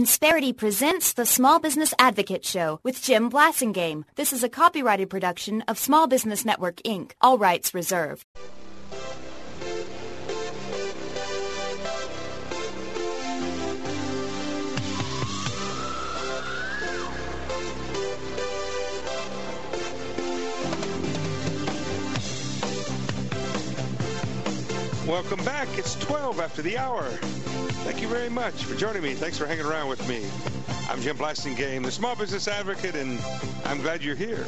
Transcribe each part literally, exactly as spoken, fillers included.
Insperity presents the Small Business Advocate Show with Jim Blasingame. This is a copyrighted production of Small Business Network, Incorporated. All rights reserved. Welcome back. It's twelve after the hour. Thank you very much for joining me. Thanks for hanging around with me. I'm Jim Blasingame, the Small Business Advocate, and I'm glad you're here.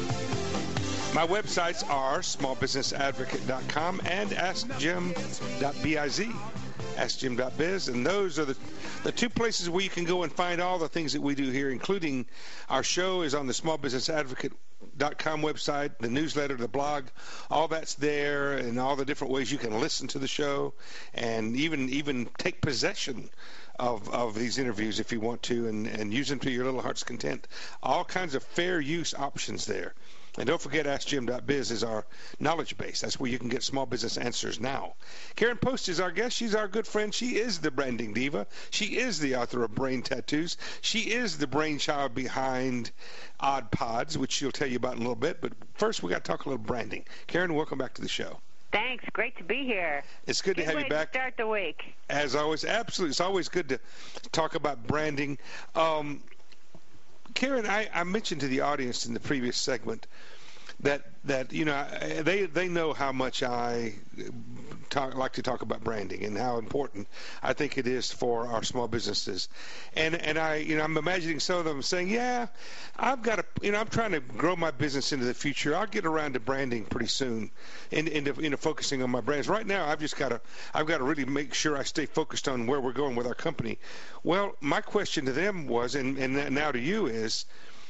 My websites are small business advocate dot com and ask jim dot biz. ask jim dot biz, and those are the, the two places where you can go and find all the things that we do here, including our show is on the Small Business Advocate dot com website, the newsletter, the blog, all that's there, and all the different ways you can listen to the show and even even take possession of, of these interviews if you want to, and, and use them to your little heart's content. All kinds of fair use options there. And don't forget, ask jim dot biz is our knowledge base. That's where you can get small business answers now. Karen Post is our guest. She's our good friend. She is the branding diva. She is the author of Brain Tattoos. She is the brainchild behind Odd Pods, which she'll tell you about in a little bit. But first, we got to talk a little branding. Karen, welcome back to the show. Thanks. Great to be here. It's good, good to have you back. To start the week. As always, absolutely. It's always good to talk about branding. Um, Karen, I, I mentioned to the audience in the previous segment that that you know they they know how much I talk, like to talk about branding and how important I think it is for our small businesses, and and I you know I'm imagining some of them saying, yeah, I've got to you know I'm trying to grow my business into the future. I'll get around to branding pretty soon, and into you know focusing on my brands. Right now, I've just got to I've got to really make sure I stay focused on where we're going with our company. Well, my question to them was, and and now to you is,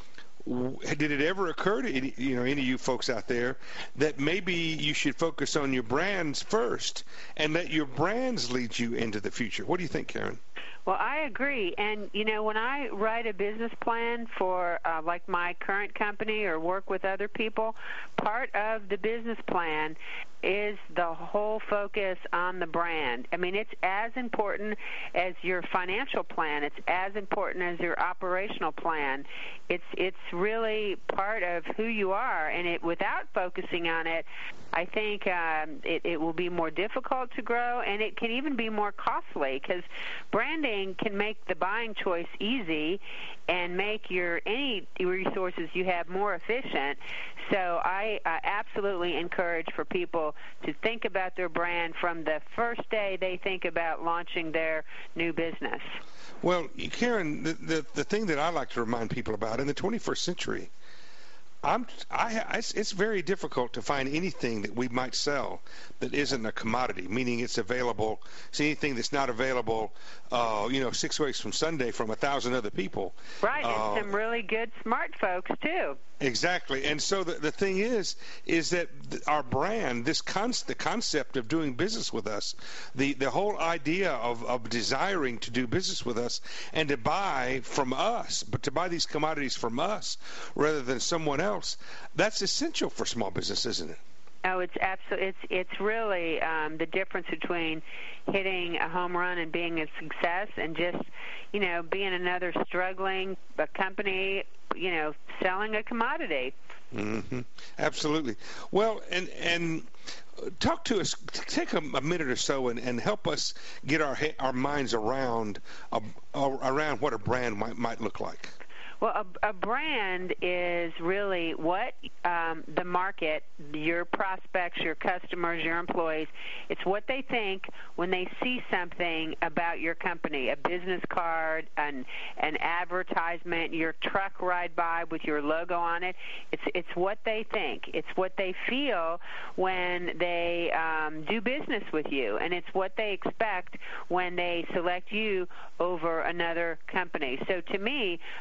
did it ever occur to any, you know any of you folks out there that maybe you should focus on your brands first and let your brands lead you into the future? What do you think, Karen? Well, I agree. And, you know, when I write a business plan for, uh, like, my current company or work with other people, part of the business plan is the whole focus on the brand. I mean, it's as important as your financial plan. It's as important as your operational plan. It's it's really part of who you are, and it without focusing on it, I think um, it, it will be more difficult to grow, and it can even be more costly, because branding can make the buying choice easy and make your any resources you have more efficient. So I uh, absolutely encourage for people to think about their brand from the first day they think about launching their new business. Well, Karen, the, the, the thing that I like to remind people about in the twenty-first century, I'm, I, it's, it's very difficult to find anything that we might sell that isn't a commodity, meaning it's available. It's anything that's not available, uh, you know, six weeks from Sunday from a thousand other people. Right, and uh, some really good smart folks, too. Exactly. And so the, the thing is, is that our brand, this con- the concept of doing business with us, the, the whole idea of, of desiring to do business with us and to buy from us, but to buy these commodities from us rather than someone else, that's essential for small business, isn't it? Oh, it's absolutely. It's it's really um, the difference between hitting a home run and being a success, and just you know being another struggling a company, you know, selling a commodity. Mm-hmm. Absolutely. Well, and and talk to us. Take a, a minute or so and, and help us get our our minds around uh, around what a brand might might look like. Well, a, a brand is really what um, the market, your prospects, your customers, your employees, it's what they think when they see something about your company, a business card, an, an advertisement, your truck ride by with your logo on it. It's, it's what they think. It's what they feel when they um, do business with you, and it's what they expect when they select you over another company. So to me, a brand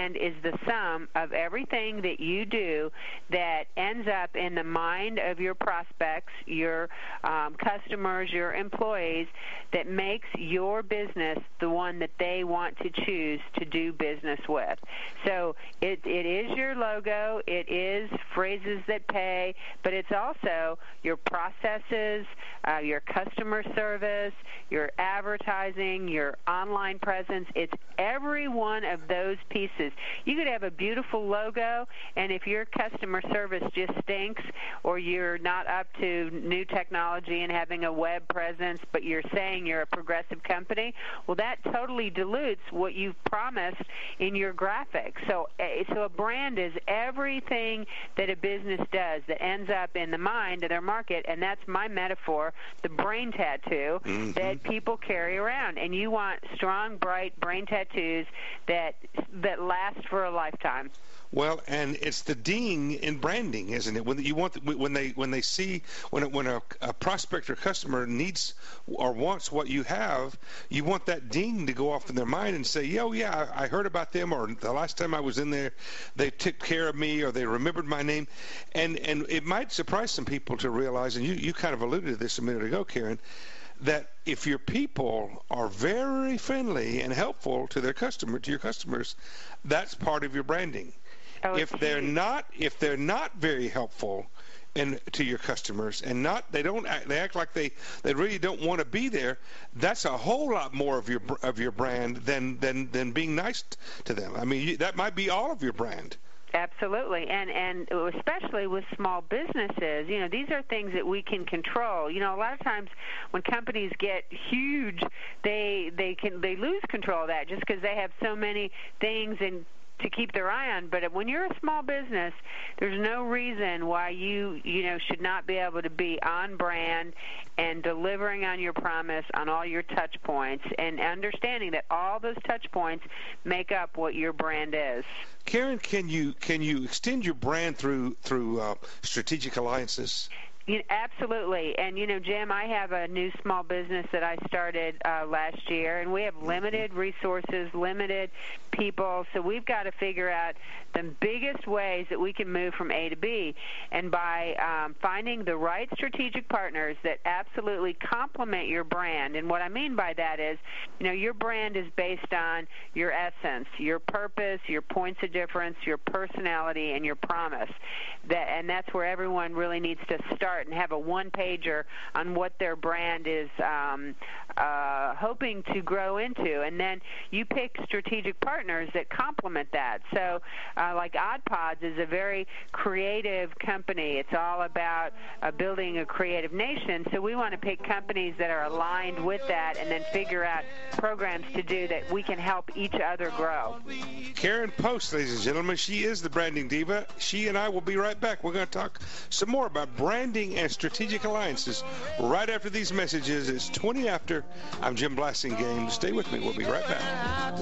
brand is the sum of everything that you do that ends up in the mind of your prospects, your um, customers, your employees, that makes your business the one that they want to choose to do business with. So it, it is your logo, it is phrases that pay, but it's also your processes, uh, your customer service, your advertising, your online presence. It's every one of those pieces. You could have a beautiful logo, and if your customer service just stinks, or you're not up to new technology and having a web presence, but you're saying you're a progressive company, well, that totally dilutes what you've promised in your graphics. So, so a brand is everything that a business does that ends up in the mind of their market, and that's my metaphor, the brain tattoo mm-hmm. that people carry around. And you want strong, bright brain tattoos that that last for a lifetime. Well, and it's the ding in branding, isn't it? When you want, when they when they see when when a, a prospect or customer needs or wants what you have, you want that ding to go off in their mind and say, "Yo, yeah, I, I heard about them," or the last time I was in there, they took care of me, or they remembered my name, and and it might surprise some people to realize, and you you kind of alluded to this a minute ago, Karen, that if your people are very friendly and helpful to their customer, to your customers, that's part of your branding. Oh, if they're huge. not, if they're not very helpful, and to your customers, and not, they don't, act, they act like they, they really don't want to be there. That's a whole lot more of your of your brand than than than being nice to them. I mean, you, that might be all of your brand. Absolutely, and and especially with small businesses, you know, these are things that we can control. You know, a lot of times when companies get huge, they they can they lose control of that just because they have so many things and to keep their eye on. But when you're a small business, there's no reason why you you know should not be able to be on brand and delivering on your promise on all your touch points, and understanding that all those touch points make up what your brand is. Karen, can you can you extend your brand through through uh, strategic alliances? You know, absolutely. And, you know, Jim, I have a new small business that I started uh, last year, and we have limited resources, limited people, so we've got to figure out the biggest ways that we can move from A to B. And by um, finding the right strategic partners that absolutely complement your brand, and what I mean by that is, you know, your brand is based on your essence, your purpose, your points of difference, your personality, and your promise. That, and that's where everyone really needs to start and have a one-pager on what their brand is um, uh, hoping to grow into. And then you pick strategic partners that complement that. So uh, like Odd Pods is a very creative company. It's all about uh, building a creative nation. So we want to pick companies that are aligned with that and then figure out programs to do that we can help each other grow. Karen Post, ladies and gentlemen, she is the branding diva. She and I will be right back. We're going to talk some more about branding and strategic alliances right after these messages. It's twenty after. I'm Jim Blasingame. Stay with me. We'll be right back.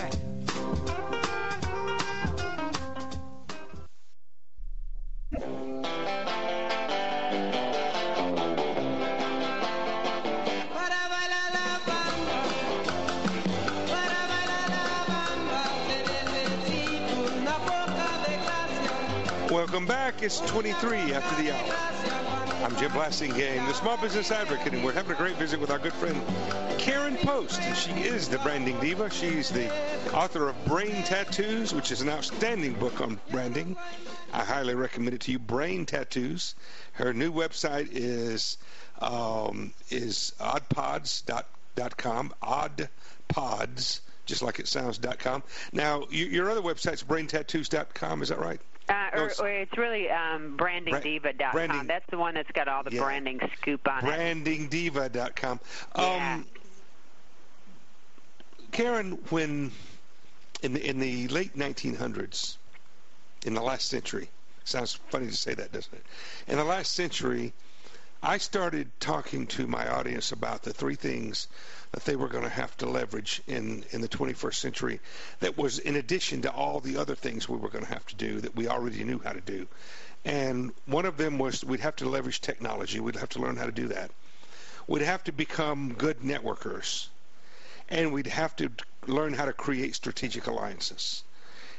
Welcome back. It's twenty-three after the hour. I'm Jim Blasingame, the Small Business Advocate, and we're having a great visit with our good friend Karen Post. She is the branding diva. She's the author of Brain Tattoos, which is an outstanding book on branding. I highly recommend it to you, Brain Tattoos. Her new website is um, is oddpods dot com, oddpods, just like it sounds, .com. Now, your other website's brain tattoos dot com, is that right? Uh, or, or it's really um, branding diva dot com. Branding, that's the one that's got all the yeah. branding scoop on branding diva dot com. it. Yeah. Um, Karen, when in the in the late nineteen hundreds, in the last century, sounds funny to say that, doesn't it? In the last century, I started talking to my audience about the three things that they were going to have to leverage in, in the twenty-first century that was in addition to all the other things we were going to have to do that we already knew how to do. And one of them was we'd have to leverage technology. We'd have to learn how to do that. We'd have to become good networkers. And we'd have to learn how to create strategic alliances.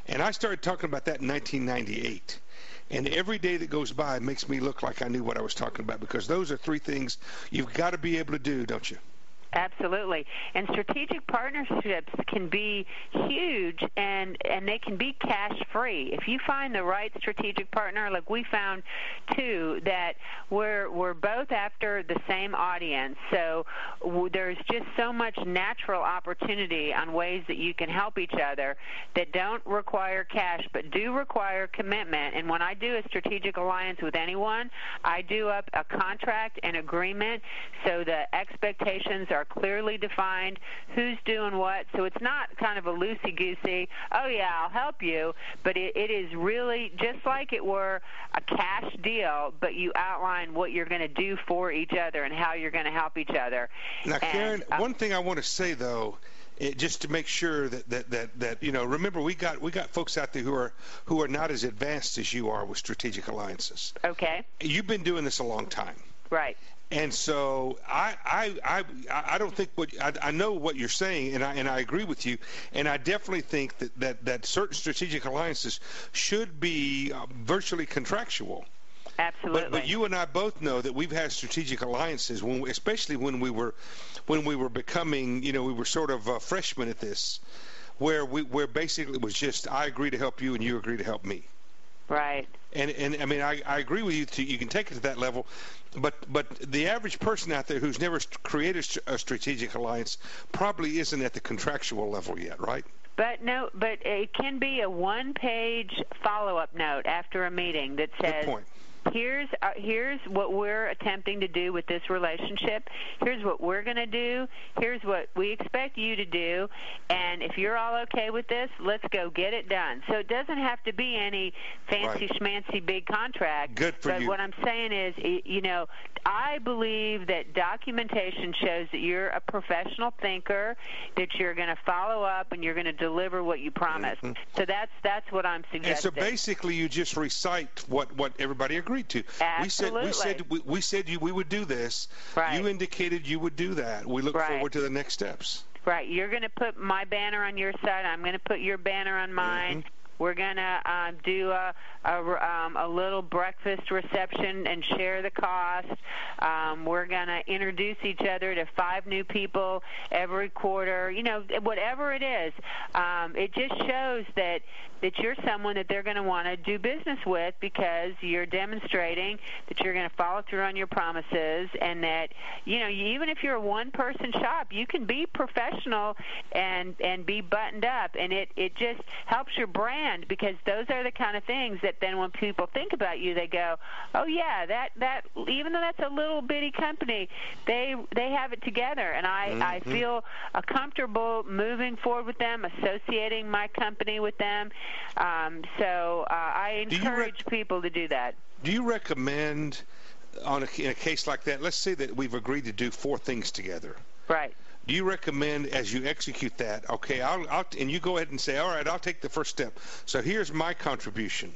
And I started talking about that in nineteen ninety-eight. And every day that goes by makes me look like I knew what I was talking about, because those are three things you've got to be able to do, don't you? Absolutely. And strategic partnerships can be huge, and, and they can be cash-free. If you find the right strategic partner, like we found, too, that we're, we're both after the same audience. So w- there's just so much natural opportunity on ways that you can help each other that don't require cash but do require commitment. And when I do a strategic alliance with anyone, I do up a contract and agreement so the expectations are clearly defined, who's doing what. So it's not kind of a loosey-goosey, oh, yeah, I'll help you, but it, it is really just like it were a cash deal, but you outline what you're going to do for each other and how you're going to help each other. Now, and, Karen, uh, one thing I want to say, though, it, just to make sure that, that, that, that, you know, remember, we got we got folks out there who are who are not as advanced as you are with strategic alliances. Okay. You've been doing this a long time. Right. And so I I I, I don't think what I, I know what you're saying, and I and I agree with you, and I definitely think that that, that certain strategic alliances should be uh, virtually contractual. Absolutely. But, but you and I both know that we've had strategic alliances, when, especially when we were when we were becoming, you know, we were sort of uh, freshmen at this, where we where basically it was just I agree to help you and you agree to help me. Right. And and I mean I, I agree with you. To, you can take it to that level, but but the average person out there who's never created a strategic alliance probably isn't at the contractual level yet, right? But no, but it can be a one-page follow-up note after a meeting that says, Good point. Here's uh, here's what we're attempting to do with this relationship. Here's what we're going to do. Here's what we expect you to do. And if you're all okay with this, let's go get it done. So it doesn't have to be any fancy Right. schmancy big contract. Good for but you. what I'm saying is, y- you know, I believe that documentation shows that you're a professional thinker, that you're going to follow up, and you're going to deliver what you promised. Mhm. So that's that's what I'm And suggesting. so basically, you just recite what, what everybody agreed to. Absolutely. We said we said we, we said you we would do this. Right. You indicated you would do that. We look Right. forward to the next steps. Right. You're going to put my banner on your side. I'm going to put your banner on mine. Mm-hmm. We're going to uh, do a, a, um, a little breakfast reception and share the cost. Um, we're going to introduce each other to five new people every quarter. You know, whatever it is, um, it just shows that, that you're someone that they're going to want to do business with, because you're demonstrating that you're going to follow through on your promises, and that, you know, even if you're a one-person shop, you can be professional and, and be buttoned up, and it, it just helps your brand, because those are the kind of things that then when people think about you, they go, oh, yeah, that, that even though that's a little bitty company, they they have it together, and I, Mm-hmm. I feel uh, comfortable moving forward with them, associating my company with them. Um, so uh, I Do you encourage rec- people to do that. Do you recommend, on a, in a case like that, let's say that we've agreed to do four things together. Right. Do you recommend, as you execute that, okay, I'll, I'll, and you go ahead and say, all right, I'll take the first step. So here's my contribution.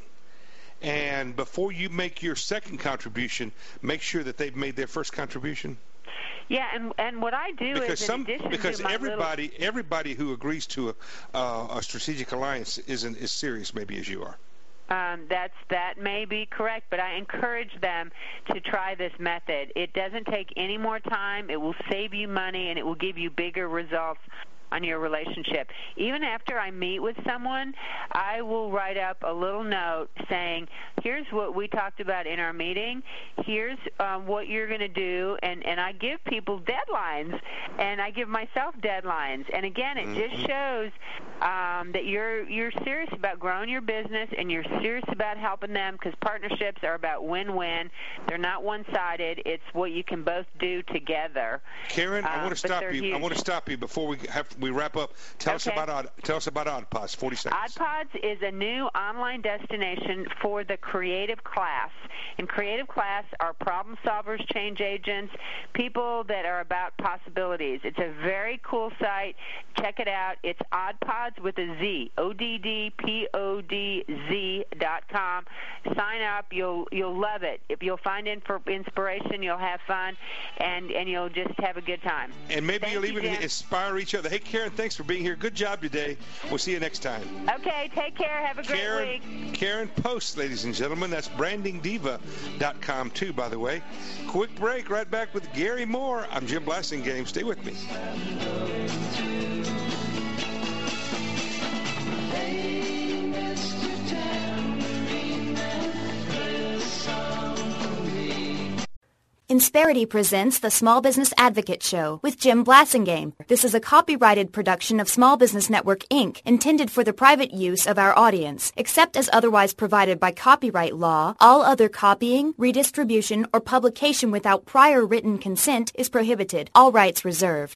And before you make your second contribution, make sure that they've made their first contribution? Yeah, and and what I do Because is in some, addition because to my everybody little, everybody who agrees to a, uh, a strategic alliance isn't as serious maybe as you are. Um, that's that may be correct, but I encourage them to try this method. It doesn't take any more time. It will save you money, and it will give you bigger results on your relationship. Even after I meet with someone, I will write up a little note saying, here's what we talked about in our meeting, here's um, what you're going to do, and, and I give people deadlines, and I give myself deadlines. And again, it just shows um, that you're you're serious about growing your business, and you're serious about helping them, because partnerships are about win-win. They're not one-sided. It's what you can both do together. Karen, I Um, want to but stop they're you. I huge. want to stop you before we have we wrap up. Tell us Okay. about Odd, tell us about Oddpods. Forty seconds. Oddpods is a new online destination for the creative class. In creative class are problem solvers, change agents, people that are about possibilities. It's a very cool site. Check it out. It's Oddpods with a Z, O D D P O D Z dot com. Sign up. You'll you'll love it. If you'll find info, inspiration, you'll have fun, and, and you'll just have a good time. And maybe Thank you'll you, even Jim. inspire each other. Hey, care, and thanks for being here. Good job today. We'll see you next time. Okay, take care. Have a great Karen, week. Karen Post, ladies and gentlemen. That's branding diva dot com, too, by the way. Quick break. Right back with Gary Moore. I'm Jim Blasingame. Stay with me. Insperity presents the Small Business Advocate Show with Jim Blasingame. This is a copyrighted production of Small Business Network, Incorporated, intended for the private use of our audience. Except as otherwise provided by copyright law, all other copying, redistribution, or publication without prior written consent is prohibited. All rights reserved.